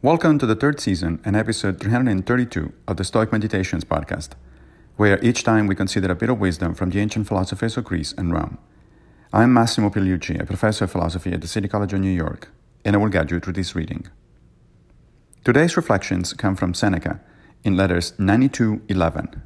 Welcome to the third season and episode 332 of the Stoic Meditations podcast, where each time we consider a bit of wisdom from the ancient philosophers of Greece and Rome. I'm Massimo Pigliucci, a professor of philosophy at the City College of New York, and I will guide you through this reading. Today's reflections come from Seneca in letters 92:11.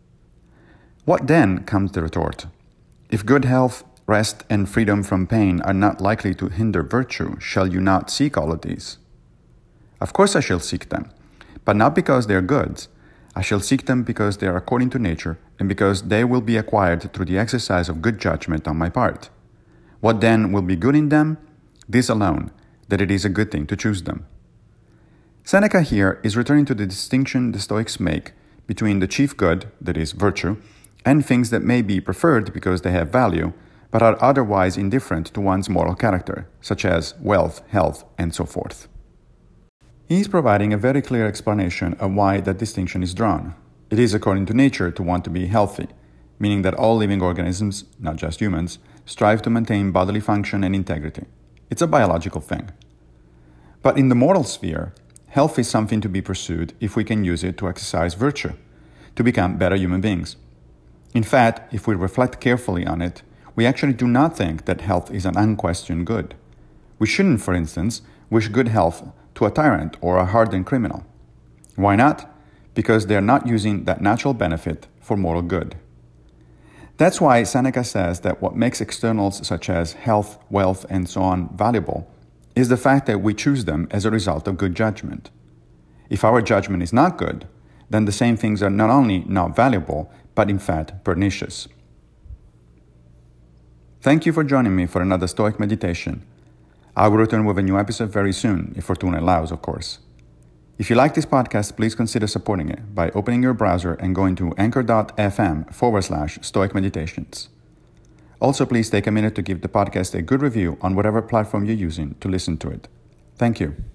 What then, comes the retort? If good health, rest, and freedom from pain are not likely to hinder virtue, shall you not seek all of these? Of course I shall seek them, but not because they are goods. I shall seek them because they are according to nature, and because they will be acquired through the exercise of good judgment on my part. What then will be good in them? This alone, that it is a good thing to choose them. Seneca here is returning to the distinction the Stoics make between the chief good, that is, virtue, and things that may be preferred because they have value, but are otherwise indifferent to one's moral character, such as wealth, health, and so forth. He is providing a very clear explanation of why that distinction is drawn. It is according to nature to want to be healthy, meaning that all living organisms, not just humans, strive to maintain bodily function and integrity. It's a biological thing. But in the moral sphere, health is something to be pursued if we can use it to exercise virtue, to become better human beings. In fact, if we reflect carefully on it, we actually do not think that health is an unquestioned good. We shouldn't, for instance, wish good health to a tyrant or a hardened criminal. Why not? Because they are not using that natural benefit for moral good. That's why Seneca says that what makes externals such as health, wealth, and so on valuable is the fact that we choose them as a result of good judgment. If our judgment is not good, then the same things are not only not valuable, but in fact pernicious. Thank you for joining me for another Stoic meditation. I will return with a new episode very soon, if Fortuna allows, of course. If you like this podcast, please consider supporting it by opening your browser and going to anchor.fm/Stoic Meditations. Also, please take a minute to give the podcast a good review on whatever platform you're using to listen to it. Thank you.